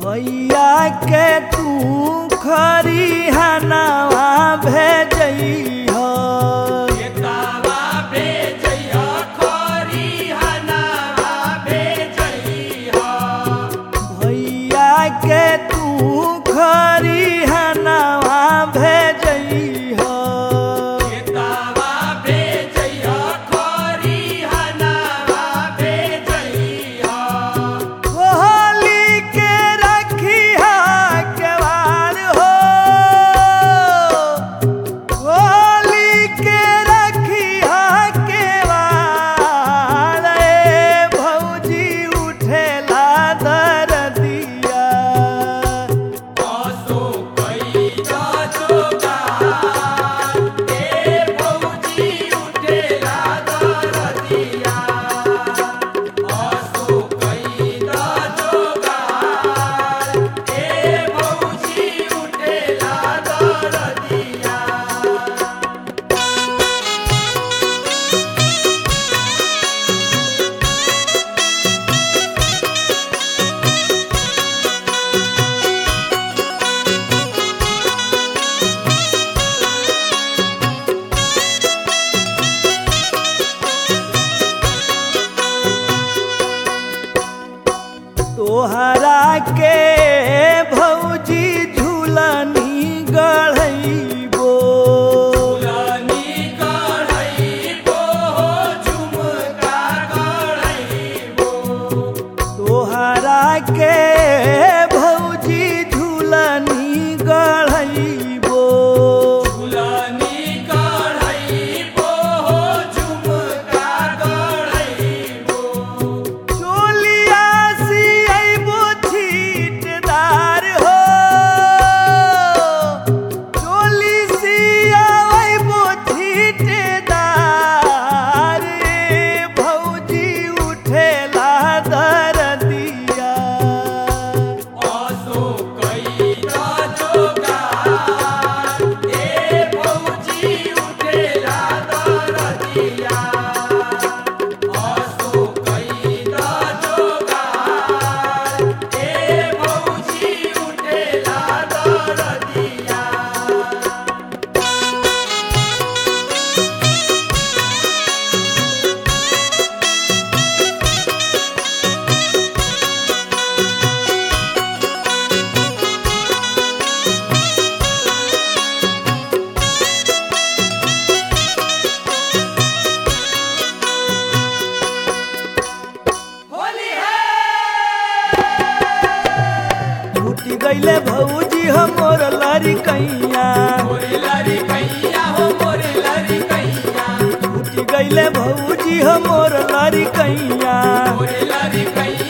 भैया के तू खरिहानवा भेजइह खेतवा भेजइह खरिहानवा भेजइह भैया के तू खरिहानवा भेजइह खेतवा भेजइह खरिहानवा भेजइह कोहली के रखिया केवाड़ हो कोहली के रखिया केवाड़ भौजी उठेला दरदिया असो कइला जोगार ए भौजी उठेला दरदिया असो कइला जोगार ए भौजी उठेला दरदिया तोहरा के भौजी झूलनी गढ़इबो फुलनी गढ़इबो झुमका गढ़इबो तोहरा के भौजी झूलनी गढ़इबो फुलनी गढ़इबो झुमका गढ़इबो चोलिया सियइबो छीटदार हो चोली सियइबो छीटदार भौजी उठेला दरदिया असो कइला जोगार ए भौजी उठेला दरदिया असो कइला जोगार ए भौजी उठेला दरदिया होली है छूटी गईले भौजी हमर लड़कैया मोरे लरी कैया हो मोरे लरी कैया छूटी गईले भौजी हमर लड़कैया मोरे लरी कैया